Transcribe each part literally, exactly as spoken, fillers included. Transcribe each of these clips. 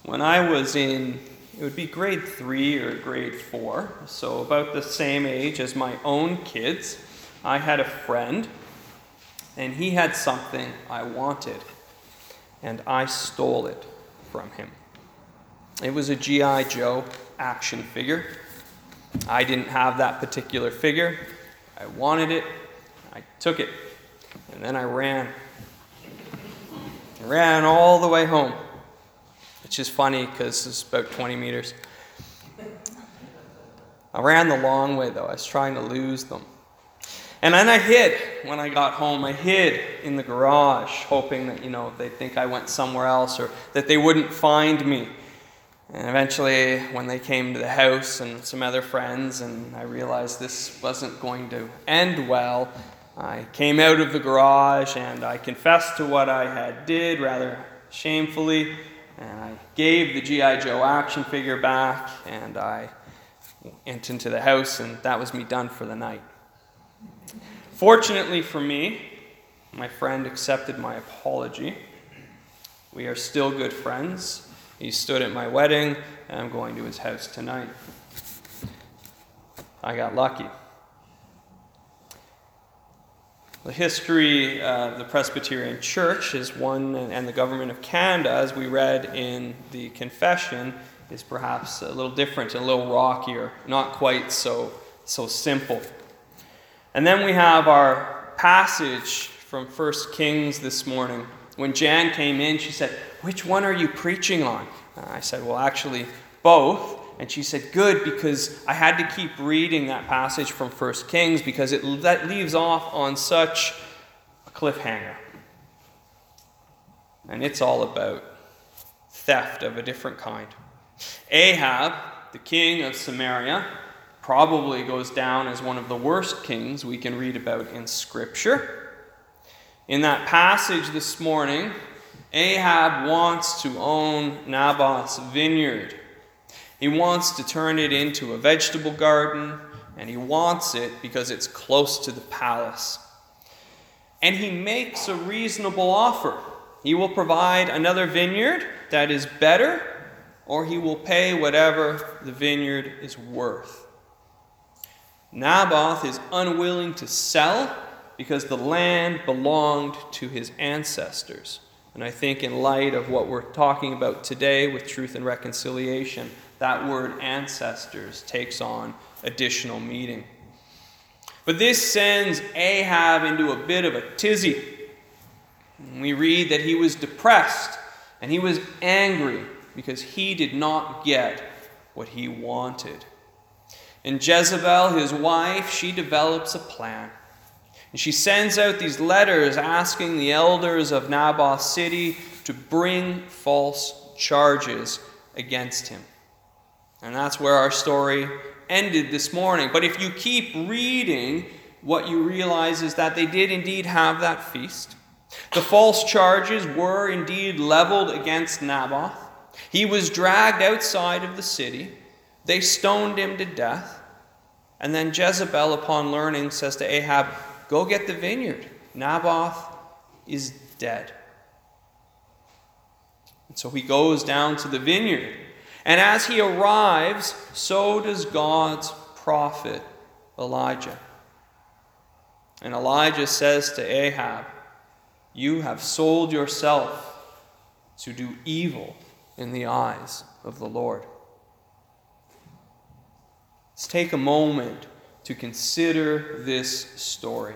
When I was in, it would be grade three or grade four, so about the same age as my own kids, I had a friend, and he had something I wanted, and I stole it from him. It was a G I Joe action figure. I didn't have that particular figure. I wanted it. I took it. And then I ran. I ran all the way home. Which is funny because it's about twenty meters. I ran the long way though. I was trying to lose them. And then I hid when I got home. I hid in the garage, hoping that, you know, they'd think I went somewhere else or that they wouldn't find me. And eventually, when they came to the house and some other friends, and I realized this wasn't going to end well, I came out of the garage and I confessed to what I had did rather shamefully, and I gave the G I Joe action figure back, and I went into the house, and that was me done for the night. Fortunately for me, my friend accepted my apology. We are still good friends. He stood at my wedding, and I'm going to his house tonight. I got lucky. The history of the Presbyterian Church is one, and the government of Canada, as we read in the confession, is perhaps a little different, a little rockier, not quite so, so simple. And then we have our passage from First Kings this morning. When Jan came in, she said, "Which one are you preaching on?" I said, "Well, actually, both." And she said, "Good, because I had to keep reading that passage from First Kings because it that leaves off on such a cliffhanger." And it's all about theft of a different kind. Ahab, the king of Samaria, probably goes down as one of the worst kings we can read about in Scripture. In that passage this morning, Ahab wants to own Naboth's vineyard. He wants to turn it into a vegetable garden, and he wants it because it's close to the palace. And he makes a reasonable offer. He will provide another vineyard that is better, or he will pay whatever the vineyard is worth. Naboth is unwilling to sell because the land belonged to his ancestors. And I think in light of what we're talking about today with truth and reconciliation, that word ancestors takes on additional meaning. But this sends Ahab into a bit of a tizzy. We read that he was depressed and he was angry because he did not get what he wanted. And Jezebel, his wife, she develops a plan. And she sends out these letters asking the elders of Naboth's city to bring false charges against him. And that's where our story ended this morning. But if you keep reading, what you realize is that they did indeed have that feast. The false charges were indeed leveled against Naboth. He was dragged outside of the city. They stoned him to death. And then Jezebel, upon learning, says to Ahab, "Go get the vineyard. Naboth is dead." And so he goes down to the vineyard. And as he arrives, so does God's prophet Elijah. And Elijah says to Ahab, "You have sold yourself to do evil in the eyes of the Lord." Let's take a moment to consider this story.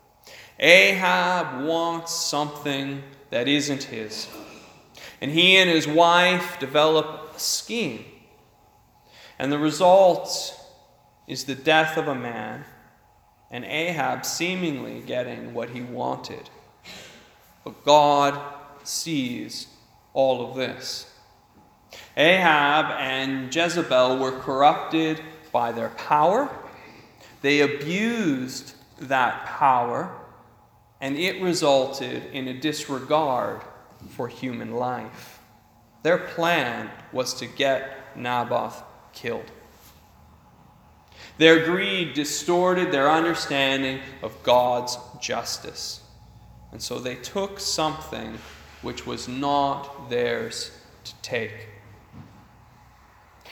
Ahab wants something that isn't his. And he and his wife develop a scheme. And the result is the death of a man, and Ahab seemingly getting what he wanted. But God sees all of this. Ahab and Jezebel were corrupted by their power. They abused that power, and it resulted in a disregard for human life. Their plan was to get Naboth killed. Their greed distorted their understanding of God's justice. And so they took something which was not theirs to take.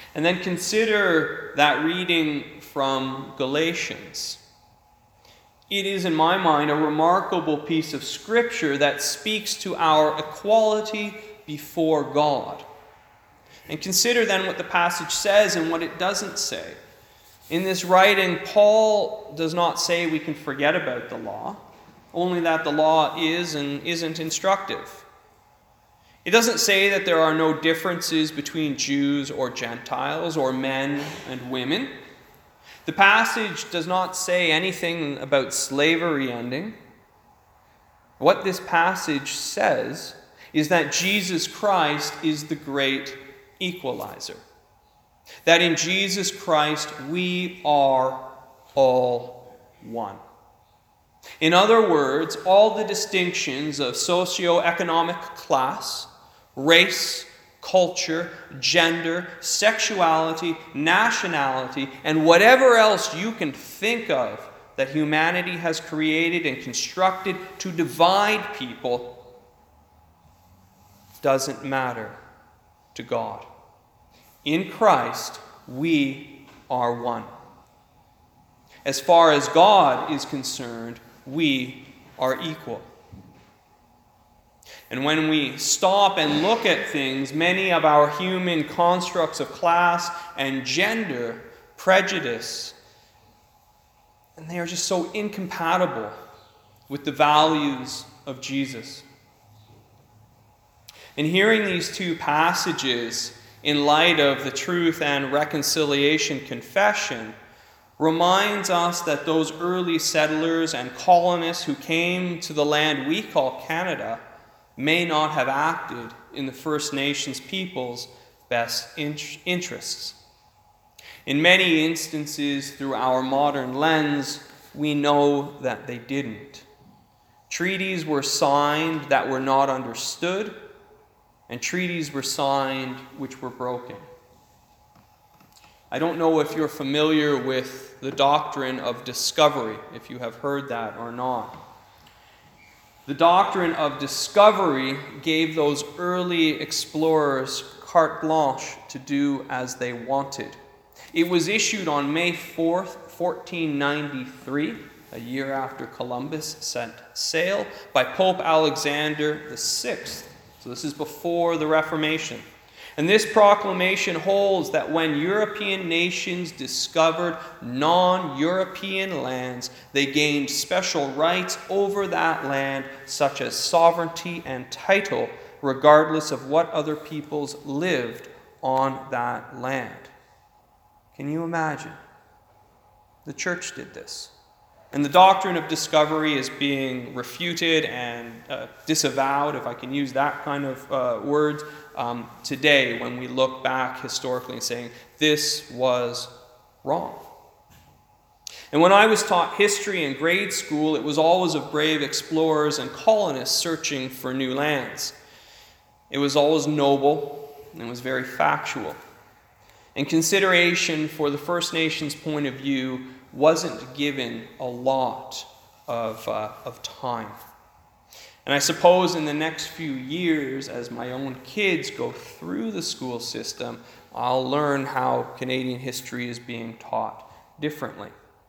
And then consider that reading from Galatians. It is, in my mind, a remarkable piece of Scripture that speaks to our equality before God. And consider then what the passage says and what it doesn't say. In this writing, Paul does not say we can forget about the law, only that the law is and isn't instructive. It doesn't say that there are no differences between Jews or Gentiles or men and women. The passage does not say anything about slavery ending. What this passage says is that Jesus Christ is the great equalizer. That in Jesus Christ we are all one. In other words, all the distinctions of socioeconomic class, race, culture, gender, sexuality, nationality, and whatever else you can think of that humanity has created and constructed to divide people doesn't matter to God. In Christ, we are one. As far as God is concerned, we are equal. And when we stop and look at things, many of our human constructs of class and gender prejudice, and they are just so incompatible with the values of Jesus. In hearing these two passages in light of the Truth and Reconciliation Confession reminds us that those early settlers and colonists who came to the land we call Canada may not have acted in the First Nations people's best interests. In many instances, through our modern lens, we know that they didn't. Treaties were signed that were not understood, and treaties were signed which were broken. I don't know if you're familiar with the doctrine of discovery, if you have heard that or not. The doctrine of discovery gave those early explorers carte blanche to do as they wanted. It was issued on May fourth, fourteen ninety-three, a year after Columbus set sail, by Pope Alexander the Sixth. So this is before the Reformation. And this proclamation holds that when European nations discovered non-European lands, they gained special rights over that land, such as sovereignty and title, regardless of what other peoples lived on that land. Can you imagine? The church did this. And the doctrine of discovery is being refuted and uh, disavowed, if I can use that kind of uh, word, um, today when we look back historically and saying, this was wrong. And when I was taught history in grade school, it was always of brave explorers and colonists searching for new lands. It was always noble and it was very factual. And consideration for the First Nations point of view wasn't given a lot of, uh, of time. And I suppose in the next few years, as my own kids go through the school system, I'll learn how Canadian history is being taught differently.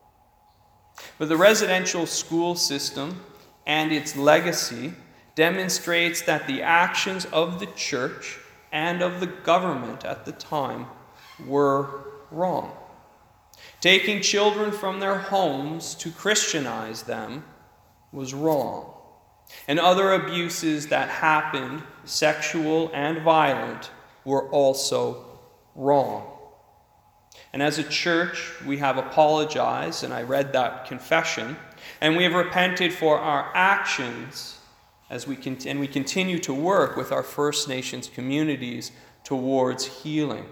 But the residential school system and its legacy demonstrates that the actions of the church and of the government at the time were wrong. Taking children from their homes to Christianize them was wrong. And other abuses that happened, sexual and violent, were also wrong. And as a church, we have apologized, and I read that confession, and we have repented for our actions as we con- and we continue to work with our First Nations communities towards healing.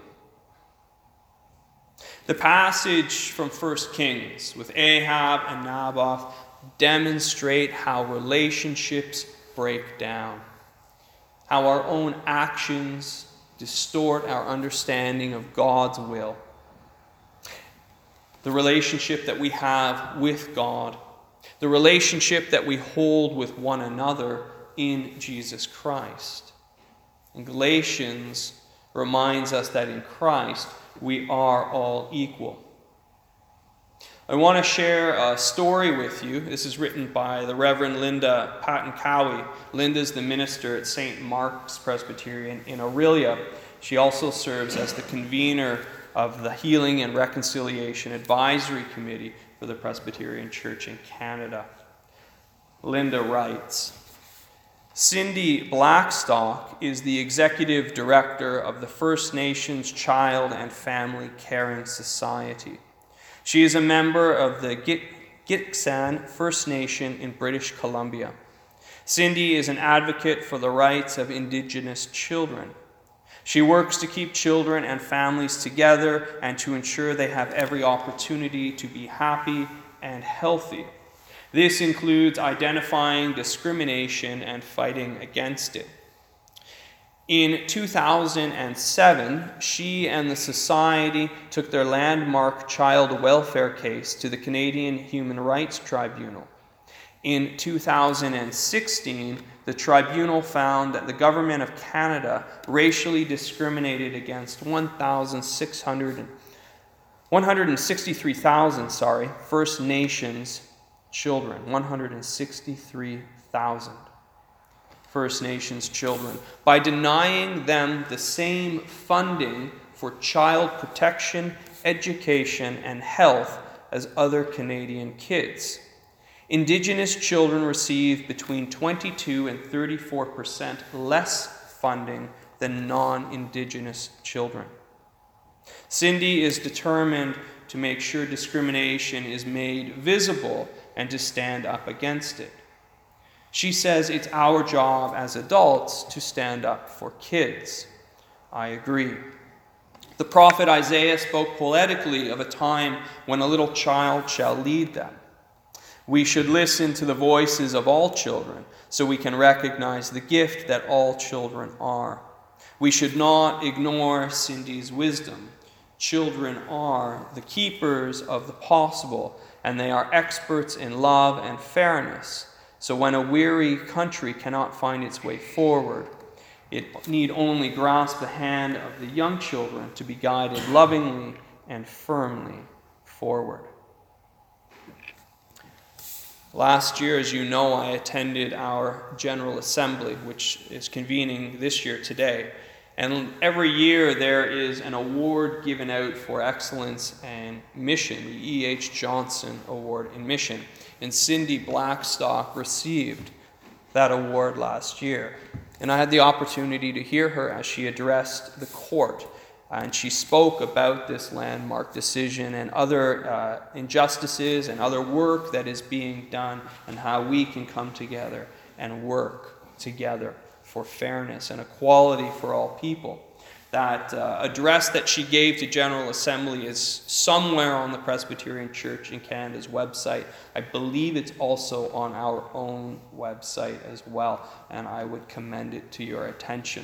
The passage from First Kings with Ahab and Naboth demonstrate how relationships break down, how our own actions distort our understanding of God's will. The relationship that we have with God, the relationship that we hold with one another in Jesus Christ. And Galatians reminds us that in Christ we are all equal. I want to share a story with you. This is written by the Reverend Linda Patton Cowie. Linda's the minister at Saint Mark's Presbyterian in Orillia. She also serves as the convener of the Healing and Reconciliation Advisory Committee for the Presbyterian Church in Canada. Linda writes, Cindy Blackstock is the executive director of the First Nations Child and Family Caring Society. She is a member of the Git- Gitxsan First Nation in British Columbia. Cindy is an advocate for the rights of Indigenous children. She works to keep children and families together and to ensure they have every opportunity to be happy and healthy. This includes identifying discrimination and fighting against it. In two thousand seven, she and the Society took their landmark child welfare case to the Canadian Human Rights Tribunal. In two thousand sixteen, the tribunal found that the Government of Canada racially discriminated against one hundred sixty-three thousand sorry, First Nations children. one hundred sixty-three thousand First Nations children by denying them the same funding for child protection, education, and health as other Canadian kids. Indigenous children receive between twenty-two and thirty-four percent less funding than non-Indigenous children. Cindy is determined to make sure discrimination is made visible and to stand up against it. She says it's our job as adults to stand up for kids. I agree. The prophet Isaiah spoke poetically of a time when a little child shall lead them. We should listen to the voices of all children so we can recognize the gift that all children are. We should not ignore Cindy's wisdom. Children are the keepers of the possible, and they are experts in love and fairness. So when a weary country cannot find its way forward, it need only grasp the hand of the young children to be guided lovingly and firmly forward. Last year, as you know, I attended our General Assembly, which is convening this year today. And every year there is an award given out for excellence and mission, the E H Johnson Award in Mission. And Cindy Blackstock received that award last year. And I had the opportunity to hear her as she addressed the court. And she spoke about this landmark decision and other uh, injustices and other work that is being done and how we can come together and work together for fairness and equality for all people. That uh, address that she gave to General Assembly is somewhere on the Presbyterian Church in Canada's website. I believe it's also on our own website as well, and I would commend it to your attention.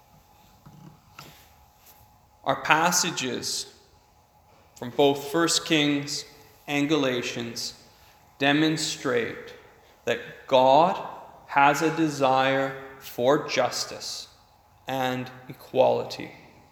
Our passages from both First Kings and Galatians demonstrate that God has a desire for justice and equality.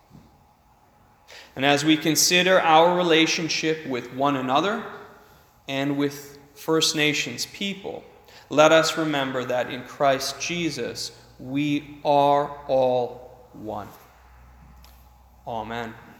And as we consider our relationship with one another and with First Nations people, let us remember that in Christ Jesus we are all one. Amen.